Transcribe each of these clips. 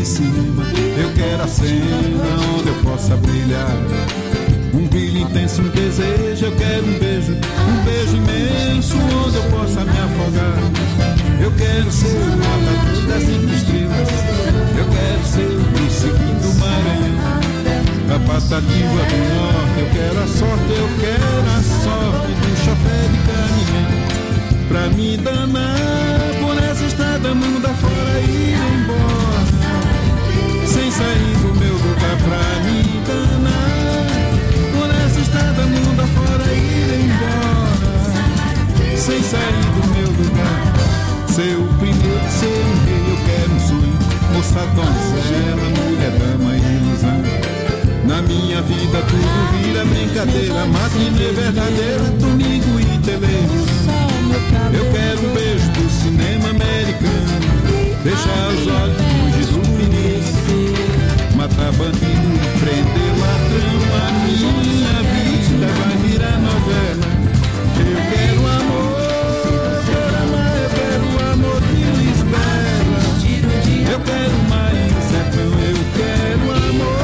de cinema. Eu quero a cena onde eu possa brilhar. Um brilho intenso, um desejo. Eu quero um beijo imenso onde eu possa me afogar. Eu quero ser o matador das 5 estrelas. Eu quero ser o príncipe do Maranhão, a Patativa do Norte. Eu quero a sorte do chofé de caminhão, pra me danar por essa estrada mundo afora e ir embora, sem sair do meu lugar. Pra me danar por essa estrada mundo afora e ir embora, sem sair do meu lugar. Ser o primeiro, ser um rei. Eu quero um sonho, moça, donzela, mulher, dama e ilusão. Na minha vida tudo vira brincadeira, matinê verdadeira, domingo e televisão. Eu quero um beijo do cinema americano, fechar os olhos, fugir do perigo, matar bandido e prender ladrão. A minha vida vai virar novela. Eu quero amor, eu quero amar, eu quero o amor de Lisbela. Eu quero mais o sertão, eu quero amor.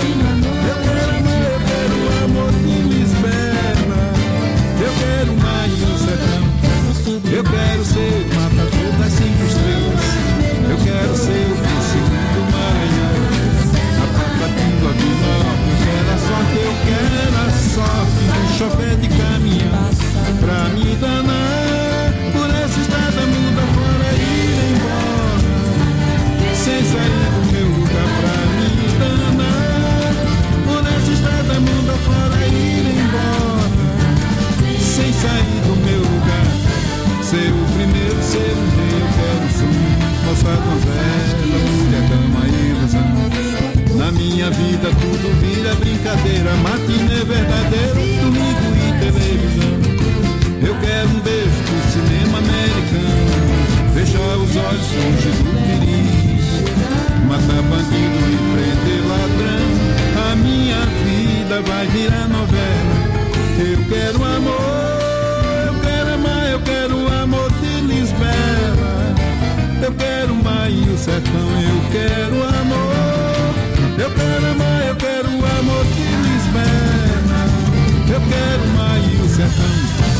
Eu quero ser o matador das 5 estrelas. Eu quero ser o príncipe do Maranhão, a Patativa do Norte. Eu quero a sorte do chofé de caminhão, pra me danar por essa estrada muda fora e ir embora, sem sair do meu lugar. Pra me danar por essa estrada muda fora e ir embora, sem sair do meu lugar. Ser o primeiro, ser um rei. Eu quero sumir, moça, donzela, mulher, dama e ilusão. Na minha vida tudo vira brincadeira, matinê verdadeiro, domingo e televisão. Eu quero um beijo do cinema americano, fechar os olhos, fugir do perigo, matar bandido e prender ladrão. A minha vida vai virar novela. Eu quero amor, eu quero o amor de Lisbela. Eu quero o mar e o sertão. Eu quero amor, eu quero amar, eu quero o amor de Lisbela. Eu quero o mar e o sertão.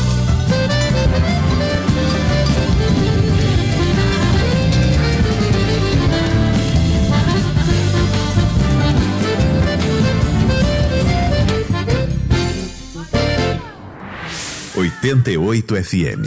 88 FM.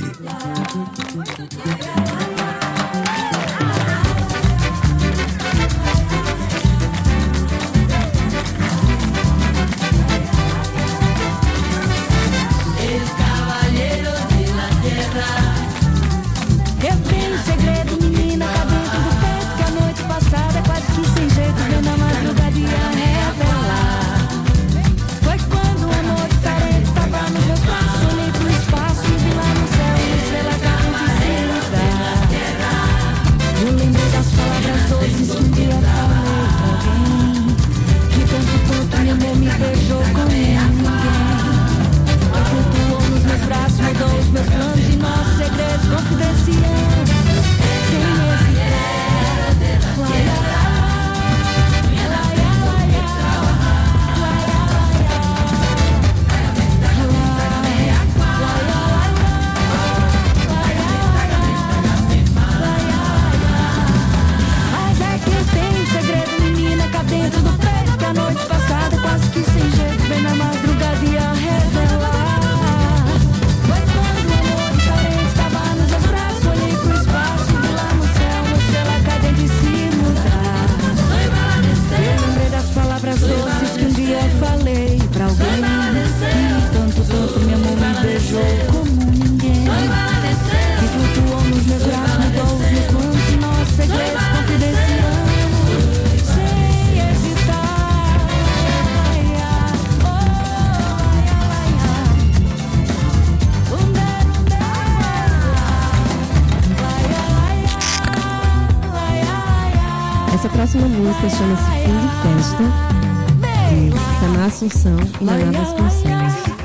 Essa próxima música chama-se Fim de Festa, de Taná Assunção e Naná Vasconcelos.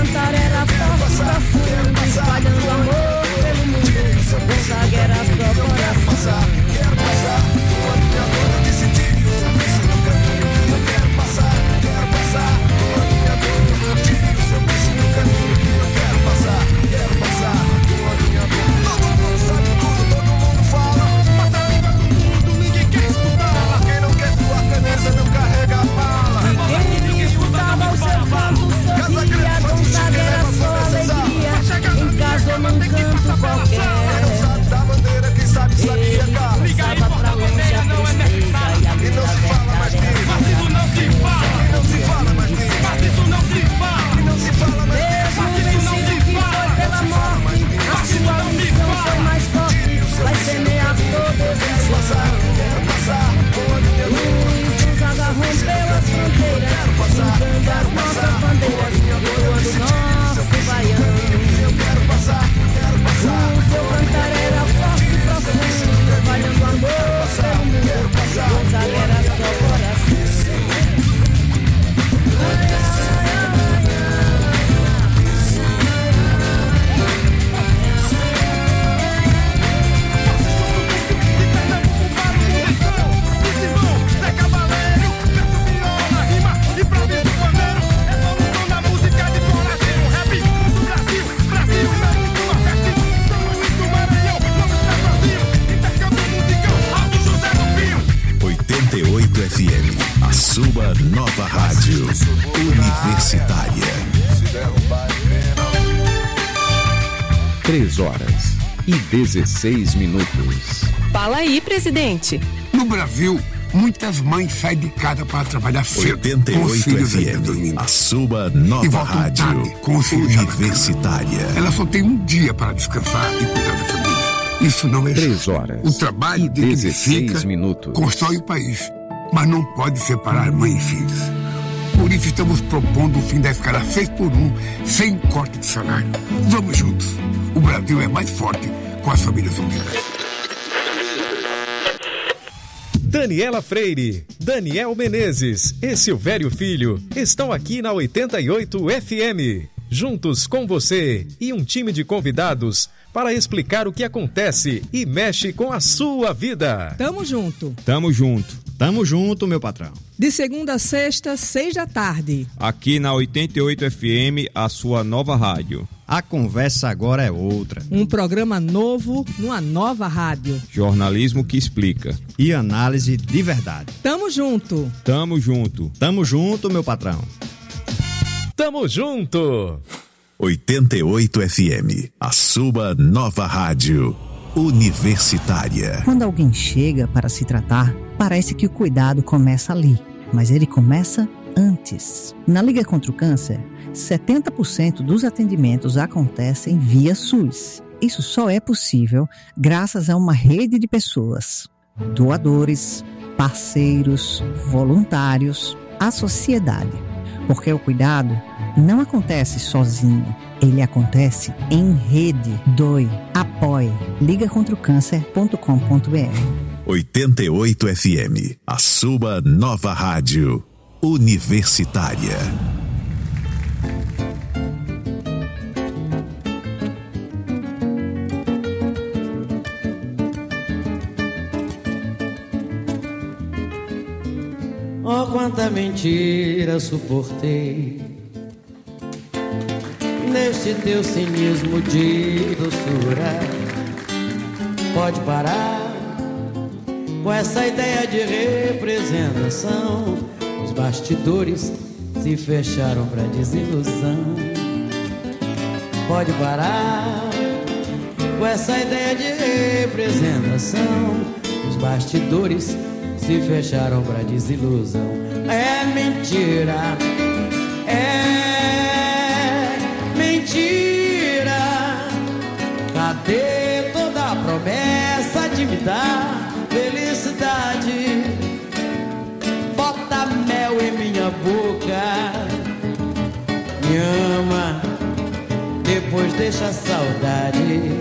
cantar era forte, profundo, espalhando amor pelo mundo. Gonzaga era só coração. Quero passar com a minha dor, eu decidi o seu vício no caminho que eu quero passar. Quero passar com a minha dor, eu decidi o seu vício no caminho que eu quero passar. Quero passar com a minha dor. Todo mundo sabe tudo, todo mundo fala. Mas a língua do mundo, ninguém quer escutar. Quem não quer sua camisa não carrega a bala. Ninguém escutava o seu canto, sorria. Gonzaga era só alegria, em casa ou num canto qualquer. Da bandeira, quem sabe sabia, cara. Passava pra longe a tristeza e a E não se fala mais disso. Partido não se fala. E não se fala mais disso. Partido não se fala. E não se fala mais disso. Mesmo vencido que foi pela morte, a sua missão foi mais forte. Vai semear todos os Passar, quero passar com a minha dor. Luiz Gonzaga rompeu as fronteiras, pintando as nossas bandeiras, voando nosso baiano. Eu quero passar, quero passar. O seu cantar era forte e profundo, espalhando amor pelo mundo. Gonzaga era só coração. FM, a sua nova rádio universitária. 3h16. Fala aí, presidente. No Brasil, muitas mães saem de casa para trabalhar cedo. 88 FM, a sua nova rádio tarde, com os filhos universitária. Ela só tem um dia para descansar e cuidar da família. Isso não é 3h o trabalho e 16 minutos. Constrói o país, mas não pode separar mãe e filhos. Por isso estamos propondo o fim da escala 6x1, sem corte de salário. Vamos juntos. O Brasil é mais forte com as famílias unidas. Daniela Freire, Daniel Menezes e Silvério Filho estão aqui na 88 FM, juntos com você e um time de convidados para explicar o que acontece e mexe com a sua vida. Tamo junto. Tamo junto. Tamo junto, meu patrão. De segunda a sexta, 6 da tarde. Aqui na 88 FM, a sua nova rádio. A conversa agora é outra. Um programa novo, numa nova rádio. Jornalismo que explica. E análise de verdade. Tamo junto. Tamo junto. Tamo junto, meu patrão. Tamo junto. 88 FM, a sua nova rádio universitária. Quando alguém chega para se tratar, parece que o cuidado começa ali, mas ele começa antes. Na Liga contra o Câncer, 70% dos atendimentos acontecem via SUS. Isso só é possível graças a uma rede de pessoas, doadores, parceiros, voluntários, a sociedade. Porque o cuidado não acontece sozinho, ele acontece em rede. Doe, apoie. ligacontraocâncer.com.br 88 FM, a sua nova rádio universitária. Oh, quanta mentira suportei neste teu cinismo de doçura. Pode parar com essa ideia de representação. Os bastidores se fecharam pra desilusão. Pode parar com essa ideia de representação. Os bastidores se fecharam pra desilusão. É mentira, é mentira. Cadê toda a promessa de me dar felicidade? Bota mel em minha boca, me ama, depois deixa a saudade.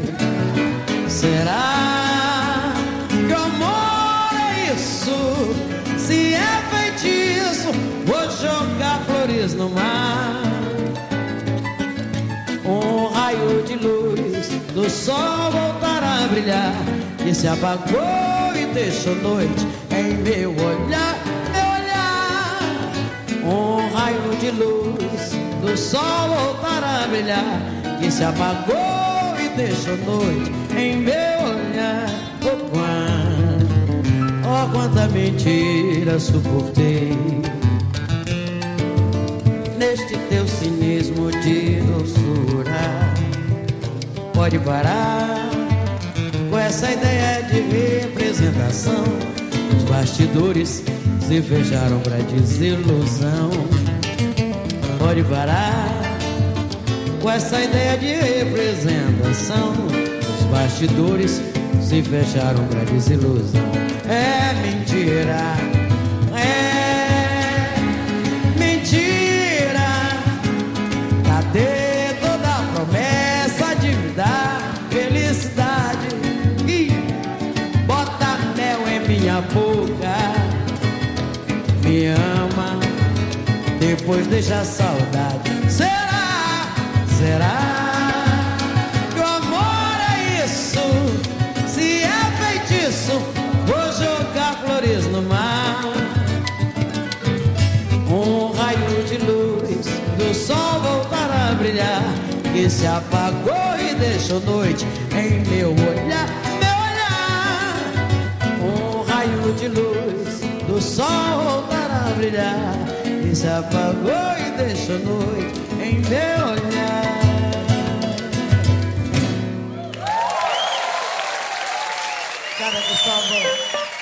Será que o amor é isso? Se é feitiço, vou jogar flores no mar. sol voltar a brilhar, que se apagou e deixou noite em meu olhar, meu olhar. Um raio de luz do sol voltar a brilhar, que se apagou e deixou noite em meu olhar. Oh, quanta mentira suportei neste teu cinismo de doçura. Pode parar com essa ideia de representação. Os bastidores se fecharam pra desilusão. Pode parar com essa ideia de representação. Os bastidores se fecharam pra desilusão. É mentira, é mentira. Cadê toda a promessa de me dar felicidade? E bota mel em minha boca, me ama, depois deixa a saudade. Será, será que o amor é isso? Se é feitiço, vou jogar flores no mar. Um raio de luz do sol voltar a brilhar, que se apagou e deixou noite em meu olhar, meu olhar. Um raio de luz do sol voltar a brilhar, que se apagou e deixou noite em meu olhar. Cara, Gustavo.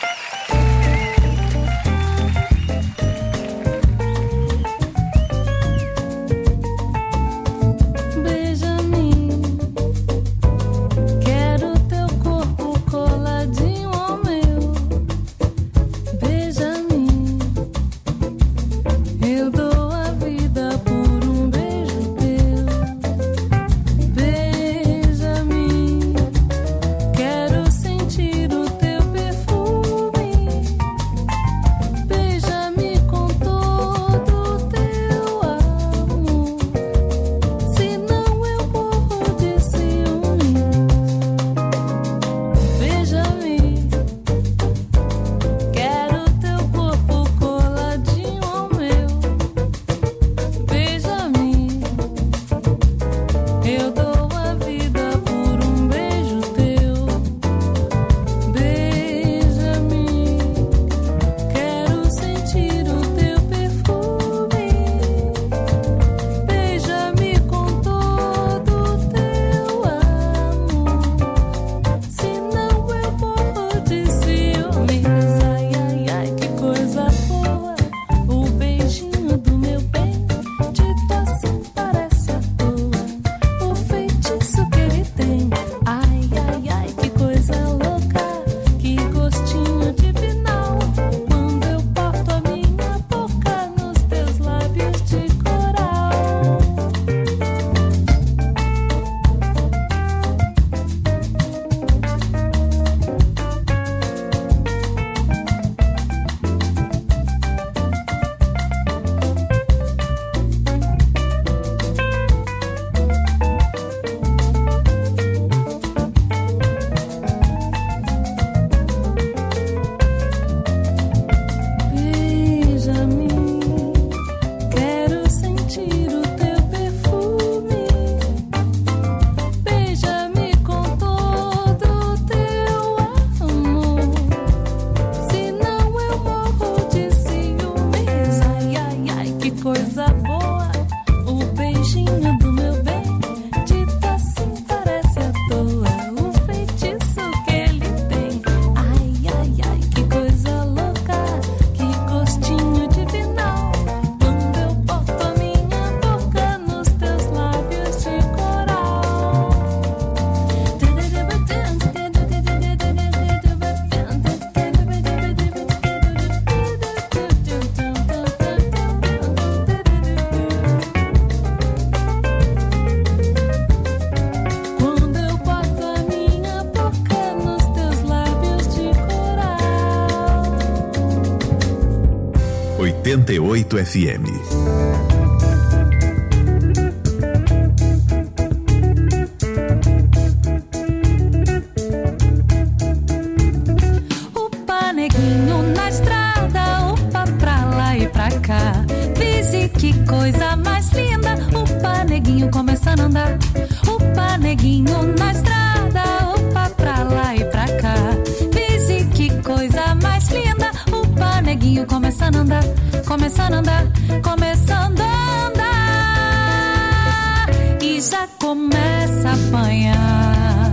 FM. que coisa mais linda. Opa, neguinho começando a andar. Opa, neguinho na estrada. Opa, pra lá e pra cá. Vise que coisa mais linda. Opa, neguinho começando a andar. Começando a andar, começando a andar. E já começa a apanhar.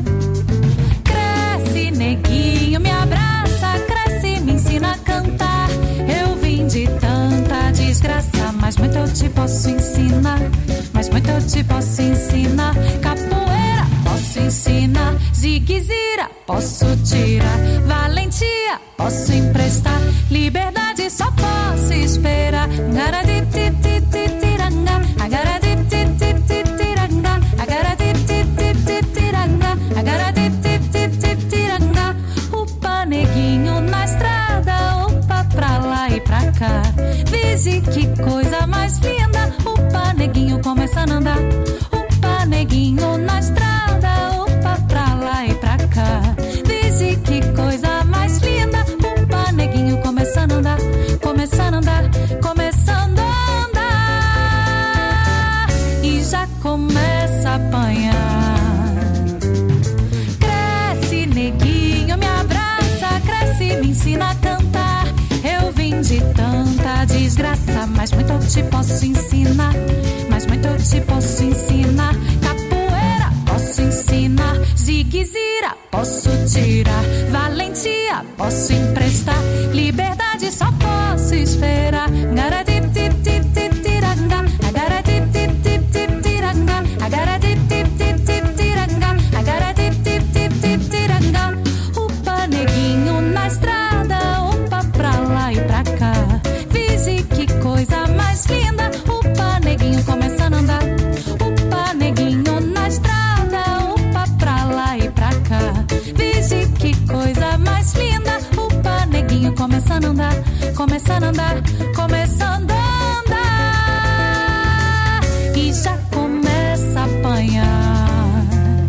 Cresce, neguinho, me abraça. Cresce, me ensina a cantar. Eu vim de tanta desgraça, mas muito eu te posso ensinar. Mas muito eu te posso ensinar. Capoeira, posso ensinar. Zigue-zira, posso tirar. Valentia, posso emprestar. Liberdade, só posso esperar. Agaradititiranga, agaradititiranga, agaradititiranga, agaradititiranga. Upa, neguinho na estrada. Upa, pra lá e pra cá. Vise que coisa mais linda. Upa, neguinho começando a andar. Upa, neguinho na estrada. Upa, pra lá e pra cá. Vise que coisa mais linda. Upa, neguinho começando a andar. Começando a andar, começando a andar. E já começa a apanhar. Cresce, neguinho, me abraça. Cresce, me ensina a cantar. Eu vim de tanta desgraça, mas muito eu te posso ensinar. Mas muito eu te posso ensinar. Capoeira, posso ensinar. Zigue-zira, posso tirar. Valentia, posso emprestar. Liberdade, só posso esperar. Agaradititiranga, agaradititiranga, agaradititiranga, agaradititiranga. Upa, neguinho na estrada. Upa, pra lá e pra cá. Vise que coisa mais linda. Upa, neguinho começando a andar. Upa, neguinho na estrada. Upa, pra lá e pra cá. Vise que coisa mais linda. Upa, neguinho começando a andar. Começando a andar, começando a andar. E já começa a apanhar.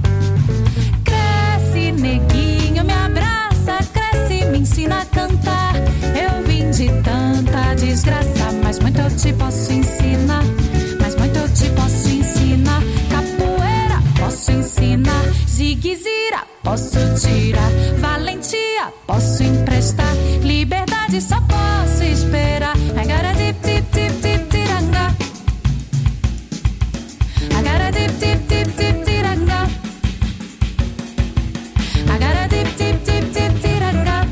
Cresce, neguinho, me abraça. Cresce, me ensina a cantar. Eu vim de tanta desgraça, mas muito eu te posso ensinar. Mas muito eu te posso ensinar. Capoeira, posso ensinar. Zigue-zira, posso tirar. Valentia, posso emprestar. Liberdade, só posso esperar. Agaradititiranga, agaradititiranga, agaradititiranga,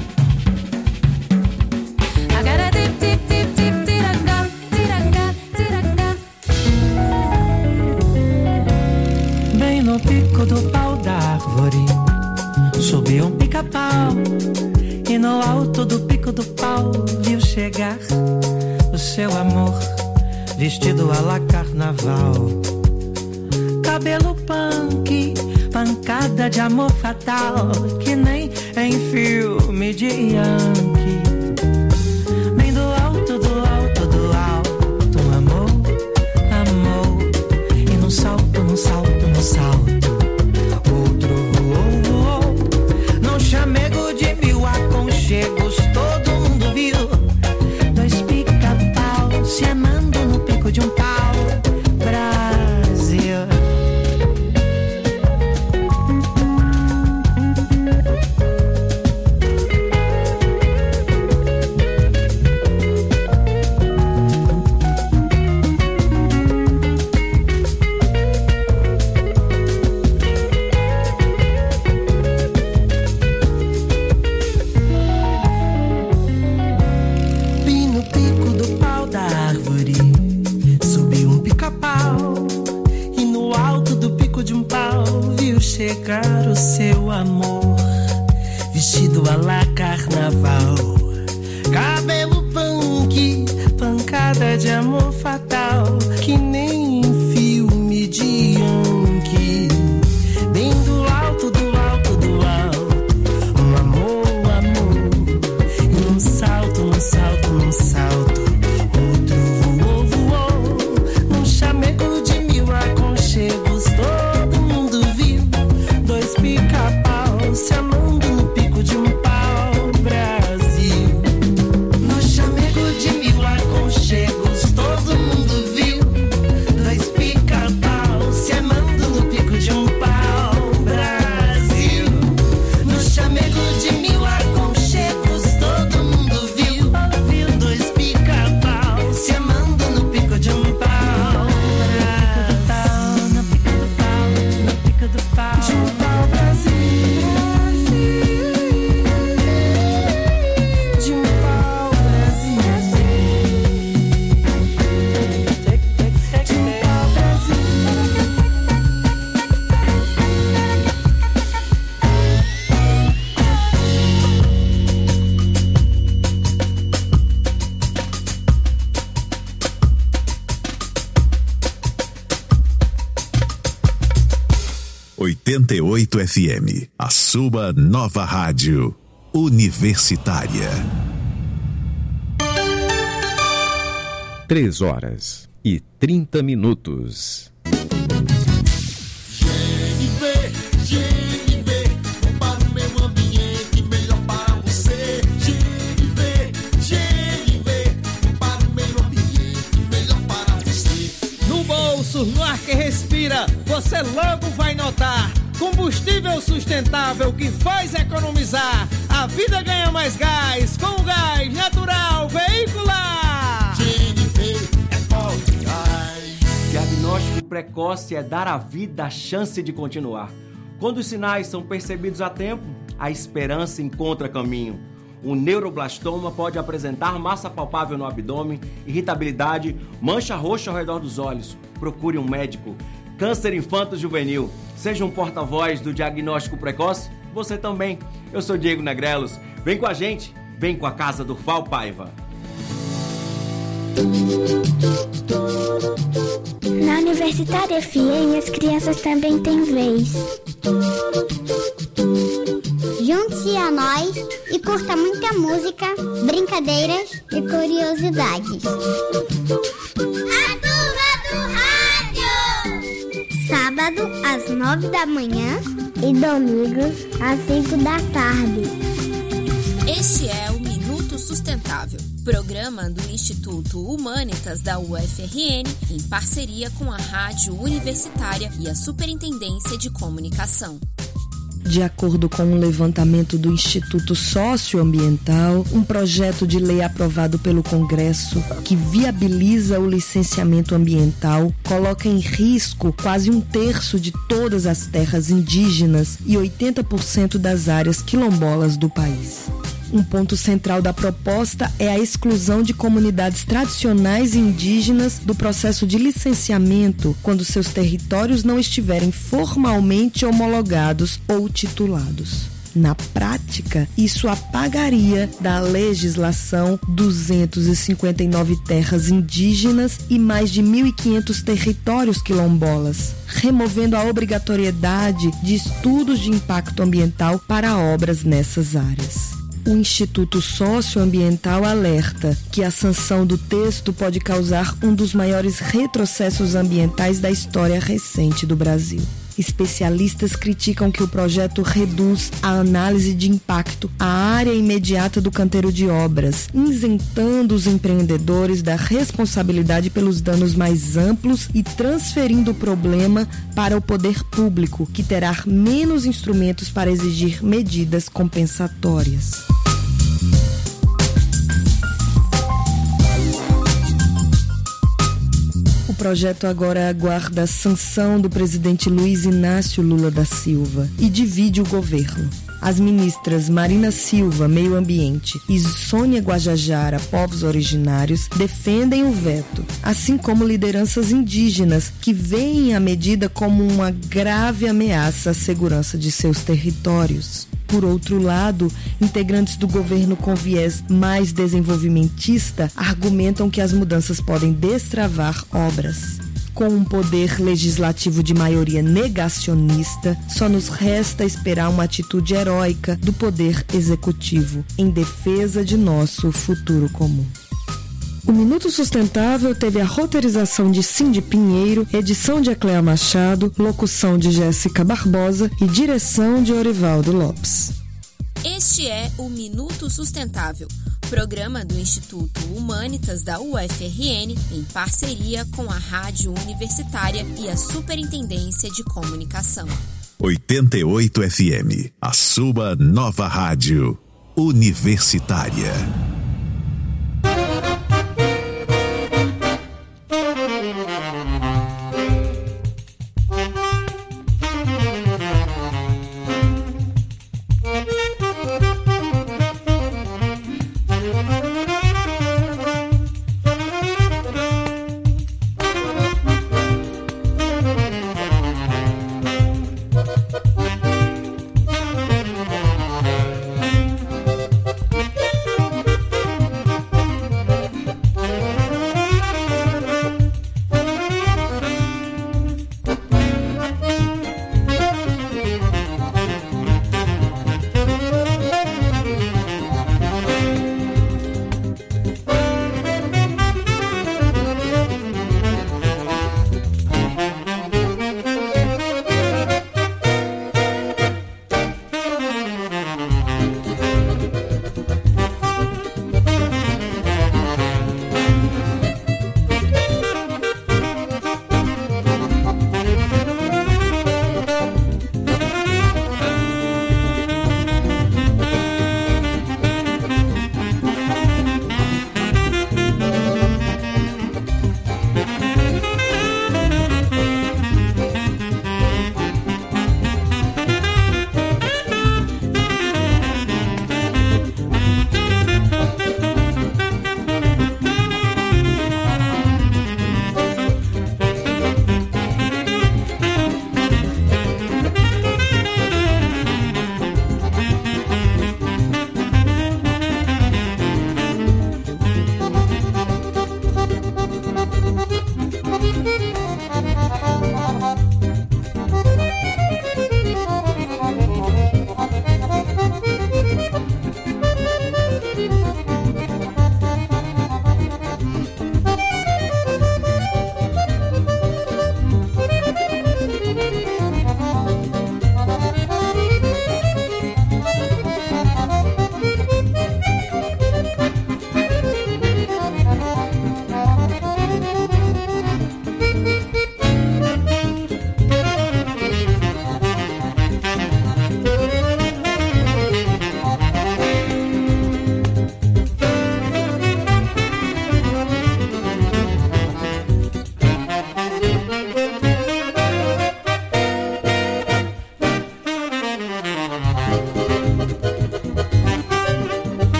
agaradititiranga, tiranga, tiranga. Bem no pico do pau da árvore subiu um pica-pau, e no alto do pico do pau viu chegar o seu amor, vestido à la carnaval. Cabelo punk, pancada de amor fatal, que nem em filme de Yankee. Bem do alto, do alto, do alto, amor, amor. E num salto, num salto, num salto, outro voou, voou. Num chamego de mil aconchegos, todo mundo viu dois pica-pau se amando no pico de um pau. Brasil. Chegar o seu amor, vestido à la carnaval. Cabelo punk, pancada de amor fatal, que nem em filme de Yankee. Bem do alto, do alto, do alto, um amor, amor. E num salto, num salto, num salto, outro voou, voou. Num chamego de mil aconchegos, todo mundo viu dois pica-pau se amando no pico de um pau. Brasil. No chamego de mil aconchegos, todo mundo 88 FM, a sua nova rádio universitária. 3h30. GNV, para o meio ambiente, melhor para você. GNV, para o meio ambiente, melhor para você. No bolso, no ar que respira, você logo vai notar. Combustível sustentável que faz economizar. A vida ganha mais gás com o gás natural veicular. GNV é forte gás. Diagnóstico precoce é dar à vida a chance de continuar. Quando os sinais são percebidos a tempo, a esperança encontra caminho. O neuroblastoma pode apresentar massa palpável no abdômen, irritabilidade, mancha roxa ao redor dos olhos. Procure um médico. Câncer infanto-juvenil. Seja um porta-voz do diagnóstico precoce, você também. Eu sou Diego Negrelos. Vem com a gente, vem com a Casa do Val Paiva. Na Universitária FM, as crianças também têm vez. Junte-se a nós e curta muita música, brincadeiras e curiosidades. A Turma do Rádio! Sábado, às 9 da manhã e domingos, às 5 da tarde. Este é o Minuto Sustentável, programa do Instituto Humanitas da UFRN, em parceria com a Rádio Universitária e a Superintendência de Comunicação. De acordo com um levantamento do Instituto Socioambiental, um projeto de lei aprovado pelo Congresso que viabiliza o licenciamento ambiental coloca em risco quase 1/3 de todas as terras indígenas e 80% das áreas quilombolas do país. Um ponto central da proposta é a exclusão de comunidades tradicionais e indígenas do processo de licenciamento quando seus territórios não estiverem formalmente homologados ou titulados. Na prática, isso apagaria da legislação 259 terras indígenas e mais de 1.500 territórios quilombolas, removendo a obrigatoriedade de estudos de impacto ambiental para obras nessas áreas. O Instituto Socioambiental alerta que a sanção do texto pode causar um dos maiores retrocessos ambientais da história recente do Brasil. Especialistas criticam que o projeto reduz a análise de impacto à área imediata do canteiro de obras, isentando os empreendedores da responsabilidade pelos danos mais amplos e transferindo o problema para o poder público, que terá menos instrumentos para exigir medidas compensatórias. O projeto agora aguarda a sanção do presidente Luiz Inácio Lula da Silva e divide o governo. As ministras Marina Silva, Meio Ambiente, e Sônia Guajajara, Povos Originários, defendem o veto, assim como lideranças indígenas que veem a medida como uma grave ameaça à segurança de seus territórios. Por outro lado, integrantes do governo com viés mais desenvolvimentista argumentam que as mudanças podem destravar obras. Com um poder legislativo de maioria negacionista, só nos resta esperar uma atitude heróica do poder executivo em defesa de nosso futuro comum. O Minuto Sustentável teve a roteirização de Cindy Pinheiro, edição de Ecléa Machado, locução de Jéssica Barbosa e direção de Orivaldo Lopes. Este é o Minuto Sustentável, programa do Instituto Humanitas da UFRN, em parceria com a Rádio Universitária e a Superintendência de Comunicação. 88 FM, a sua nova rádio universitária.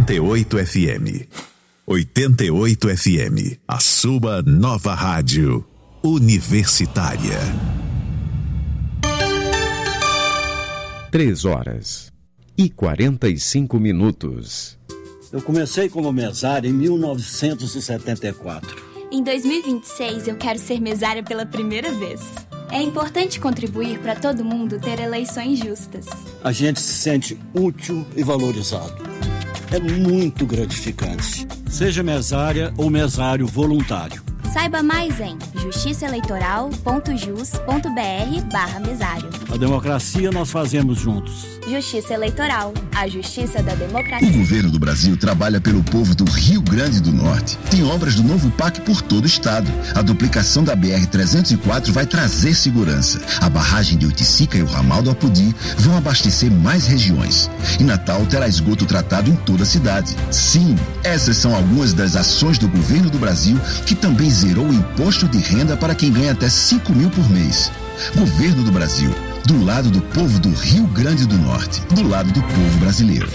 88 FM. 88 FM, a sua nova rádio universitária. 3h45. Eu comecei como mesário em 1974. Em 2026 eu quero ser mesária pela primeira vez. É importante contribuir para todo mundo ter eleições justas. A gente se sente útil e valorizado. É muito gratificante. Seja mesária ou mesário voluntário. Saiba mais em justiçaeleitoral.jus.br/mesário. A democracia nós fazemos juntos. Justiça Eleitoral, a justiça da democracia. O governo do Brasil trabalha pelo povo do Rio Grande do Norte. Tem obras do novo PAC por todo o estado. A duplicação da BR-304 vai trazer segurança. A barragem de Oiticica e o ramal do Apodi vão abastecer mais regiões. E Natal terá esgoto tratado em toda a cidade. Sim, essas são algumas das ações do governo do Brasil, que também zerou o imposto de renda para quem ganha até 5 mil por mês. Governo do Brasil, do lado do povo do Rio Grande do Norte, do lado do povo brasileiro.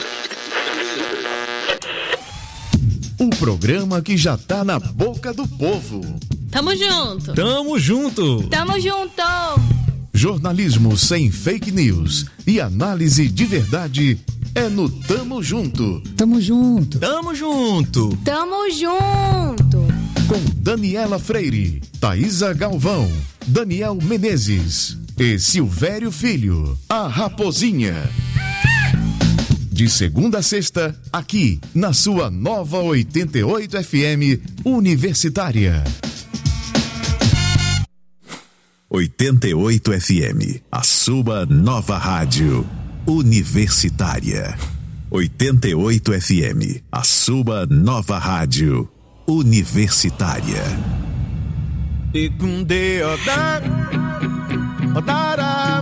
Um programa que já tá na boca do povo. Tamo junto. Tamo junto. Tamo junto. Jornalismo sem fake news e análise de verdade é no Tamo Junto. Tamo junto. Tamo junto. Tamo junto. Com Daniela Freire, Thaisa Galvão, Daniel Menezes e Silvério Filho, a Raposinha. De segunda a sexta, aqui na sua nova 88 FM Universitária. 88 FM, a sua nova rádio universitária. 88 FM, a sua nova rádio universitária. Ikunde odar, odara,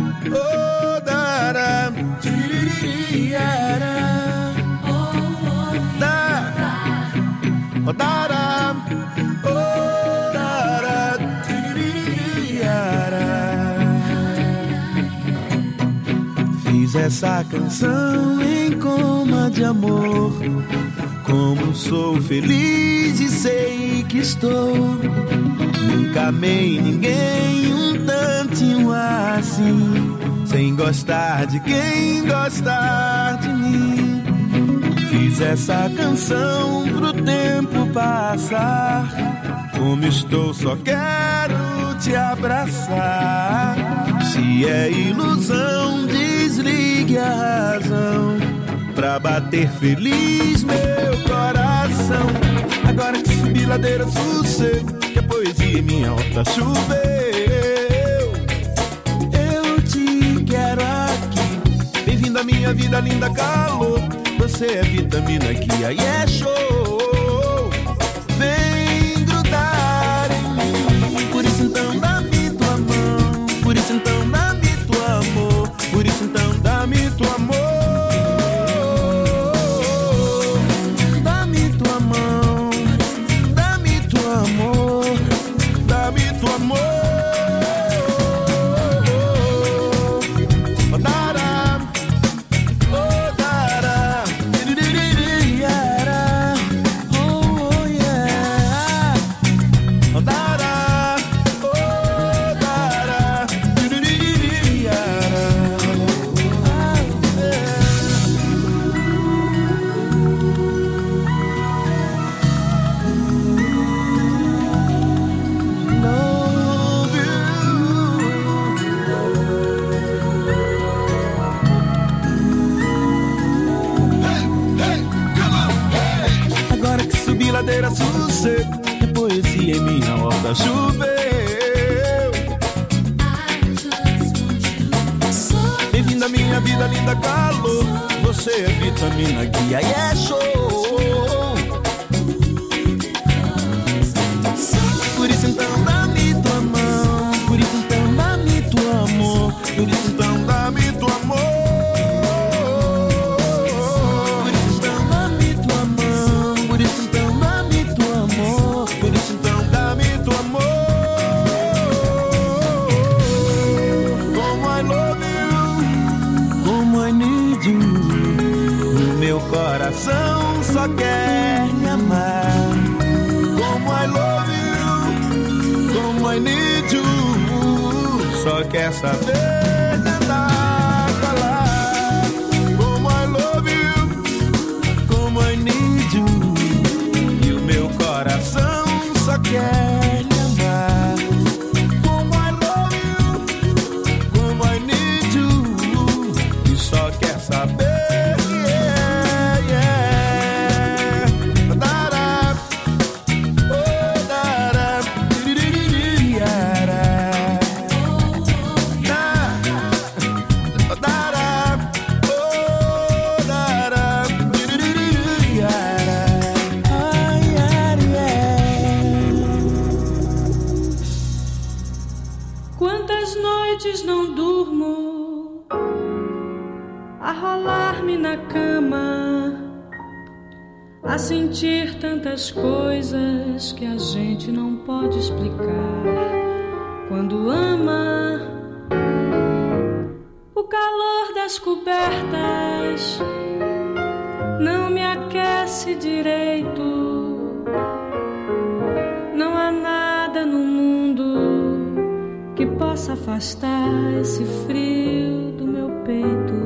odara, tiririara, odara, odara, tiririara. Fiz essa canção em coma de amor. Como sou feliz e sei que estou. Nunca amei ninguém um tantinho assim, sem gostar de quem gostar de mim. Fiz essa canção pro tempo passar. Como estou, só quero te abraçar. Se é ilusão, desligue a razão pra bater feliz meu coração. Agora que subi ladeira sossego, que a poesia em minha horta choveu. Eu te quero aqui, bem-vindo à minha vida, linda calor. Você é vitamina que aí é show. Vem grudar em mim, por isso então dá-me tua mão. Por isso então dá-me tua amor. Por isso então dá-me tua amor. Ladeira sossego, a poesia em minha horta choveu. Bem-vindo à minha vida, linda calor. Você é vitamina guia e é show. Por isso então dá-me tua mão. Por isso então dá-me teu amor. Por isso então dá-me teu amor. coração só quer me amar. Como I love you, como I need you. Só quer saber tentar falar. Como I love you, como I need you. E o meu coração só quer me amar. Como I love you, como I need you. E só quer saber. Não durmo a rolar-me na cama, a sentir tantas coisas que a gente não pode explicar. Quando ama o calor das cobertas, não me aquece direito. Não há nada no mundo que possa afastar esse frio do meu peito.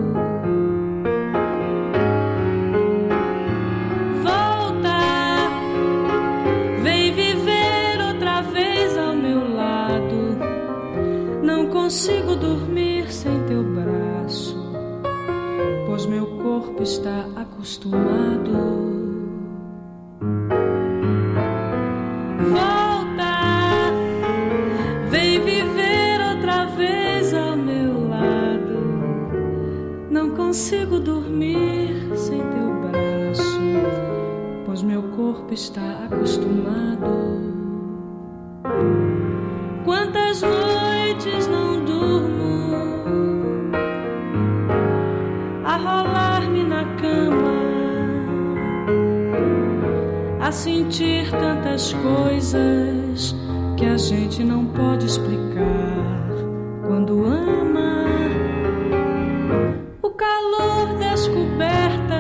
Volta, vem viver outra vez ao meu lado. Não consigo dormir sem teu braço, pois meu corpo está acostumado. Consigo dormir sem teu braço, pois meu corpo está acostumado. Quantas noites não durmo a rolar-me na cama, a sentir tantas coisas que a gente não pode explicar. Quando ama o calor das cobertas,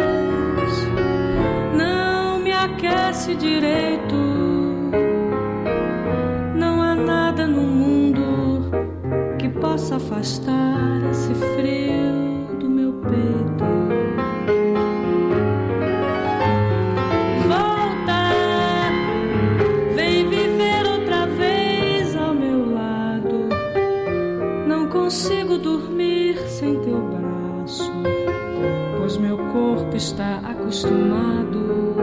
não me aquece direito. Não há nada no mundo que possa afastar esse frio do meu peito. Volta, vem viver outra vez ao meu lado. Não consigo dormir sem teu braço, pois meu corpo está acostumado.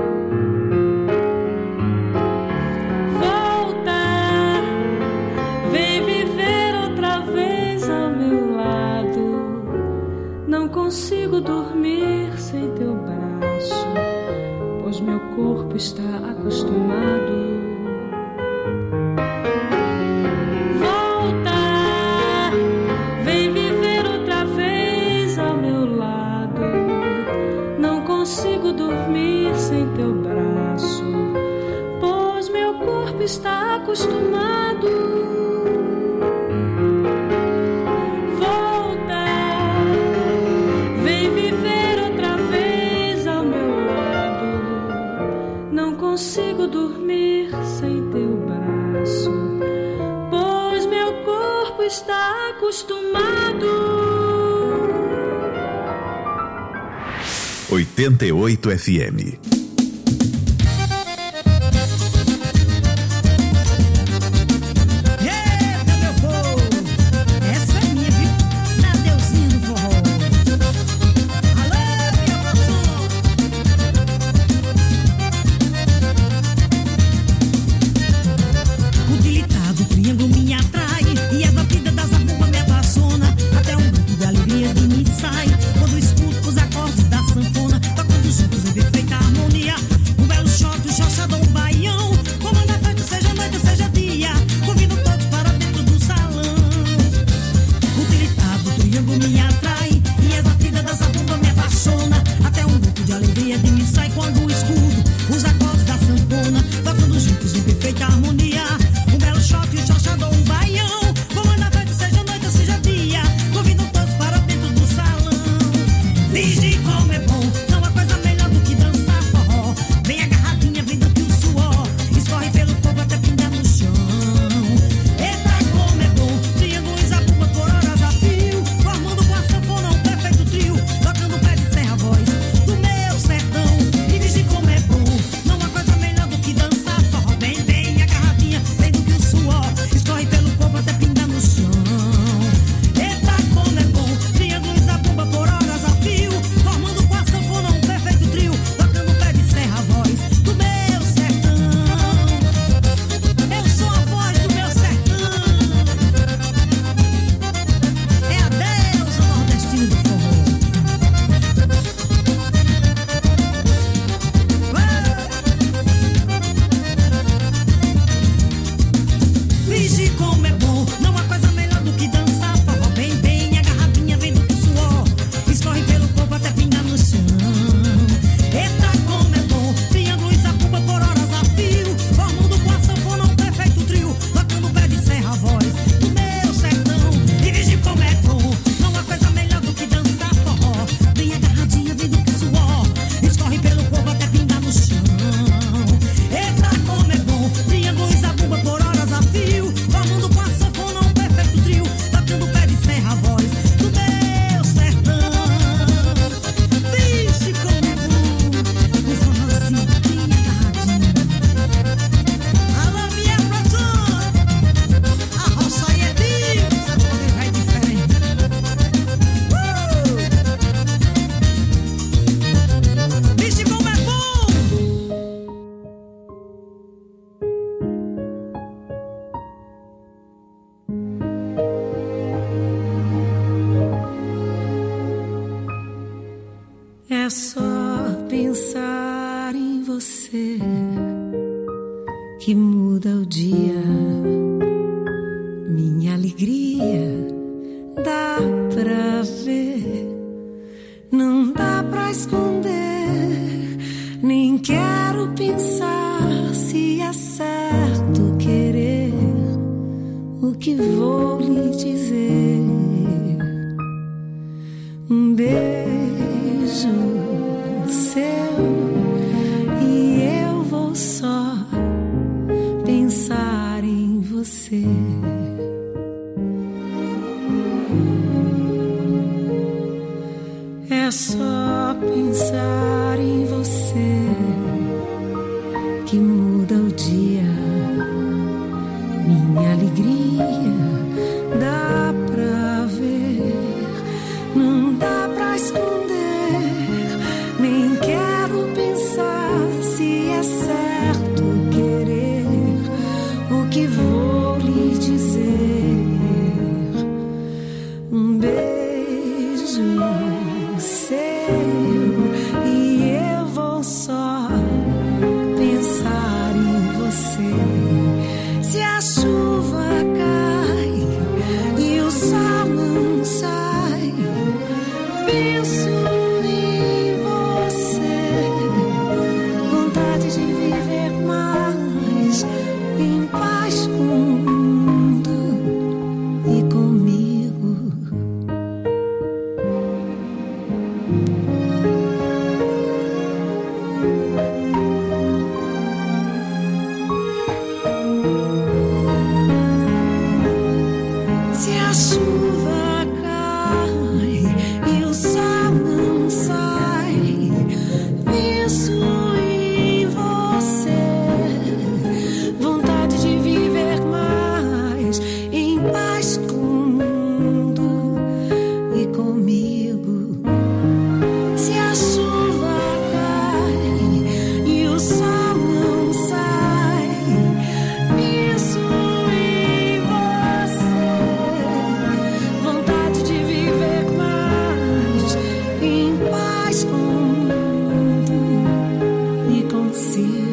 Volta, vem viver outra vez ao meu lado. Não consigo dormir sem teu braço, pois meu corpo está acostumado. Está acostumado. Volta, vem viver outra vez ao meu lado. Não consigo dormir sem teu braço, pois meu corpo está acostumado. 88 FM. Desde como é bom, não há coisa melhor. É só pensar em você que muda o dia. Minha alegria dá pra ver, não dá pra esconder. Nem quero pensar se é certo querer o que vou lhe dizer. Um beijo seu e eu vou só pensar em você. É só pensar em você que muda o dia. Minha alegria dá pra ver, não dá pra esconder. Nem quero pensar se é certo querer o que vou lhe dizer. Um beijo seu e eu vou só pensar em você. Se a chuva cai e o sol não sai, penso em você. Vontade de viver mais em paz com o mundo e comigo. Se a chuva cai e o sol não sai, penso em você. Vontade de viver mais em paz com o mundo e comigo. Se a chuva cai e o sol não sai, penso em você. Vontade de viver mais em paz com o mundo e consigo.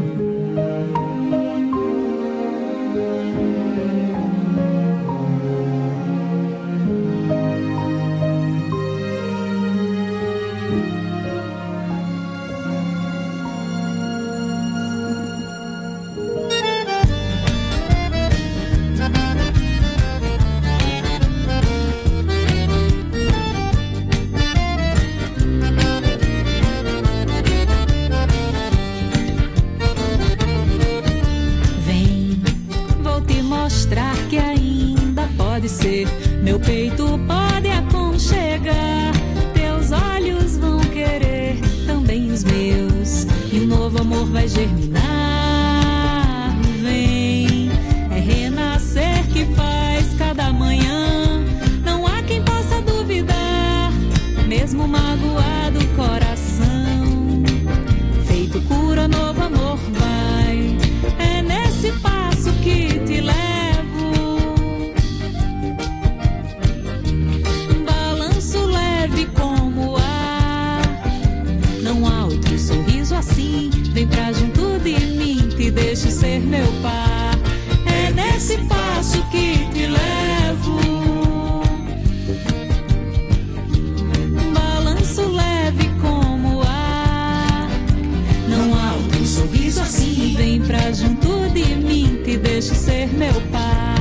Vem, vou te mostrar que ainda pode ser. Meu peito pode aconchegar. Teus olhos vão querer também os meus. E um novo amor vai germinar. Vem, é renascer que faz cada manhã. Não há quem possa duvidar. Mesmo magoado o coração, feito cura, novo amor vai. É nesse passo que te levo. Balanço leve como o ar. Não há outro sorriso assim. Vem pra junto de mim, te deixo ser meu par. É nesse passo que te levo. Balanço leve como o ar. Não há outro sorriso assim. Vem pra junto de mim, te deixo ser meu par.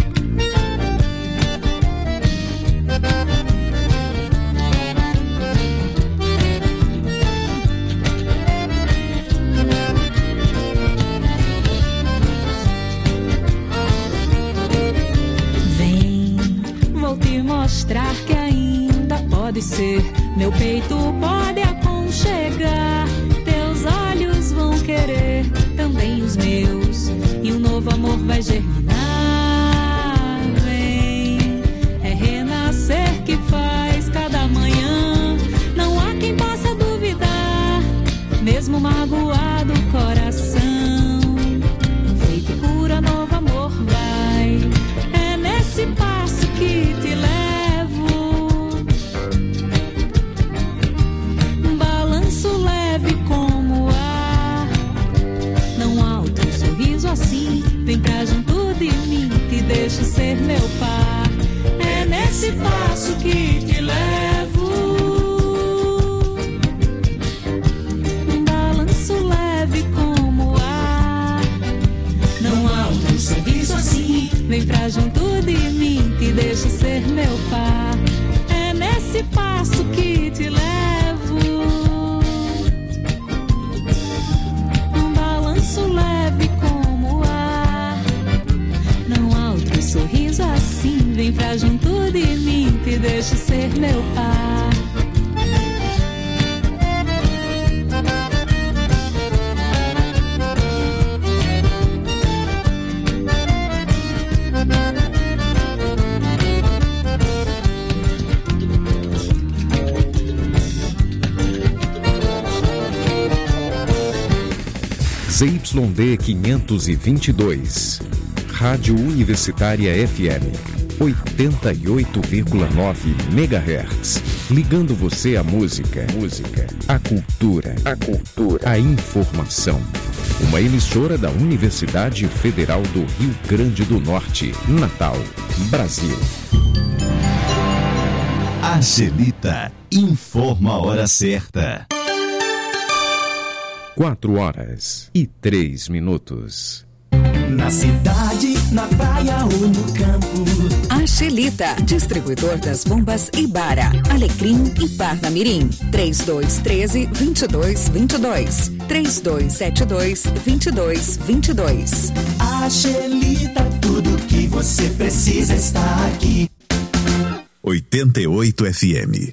Vem, vou te mostrar que ainda pode ser. Meu peito pode aconchegar. Teus olhos vão querer também os meus. E um novo amor vai germinar. Vem, é renascer que faz cada manhã. Não há quem possa duvidar. Mesmo magoado o coração, feito cura, novo amor vai. É nesse passo que te levo. ZYD 522. Rádio Universitária FM 88,9 MHz. Ligando você à música, à cultura, à informação. Uma emissora da Universidade Federal do Rio Grande do Norte, Natal, Brasil. A Angelita informa a hora certa. 4h03. Na cidade, na praia ou no campo. Angelita, distribuidor das bombas Ibara, Alecrim e Parnamirim. 3213-2222. 3272-2222. Angelita, tudo que você precisa está aqui. 88 FM.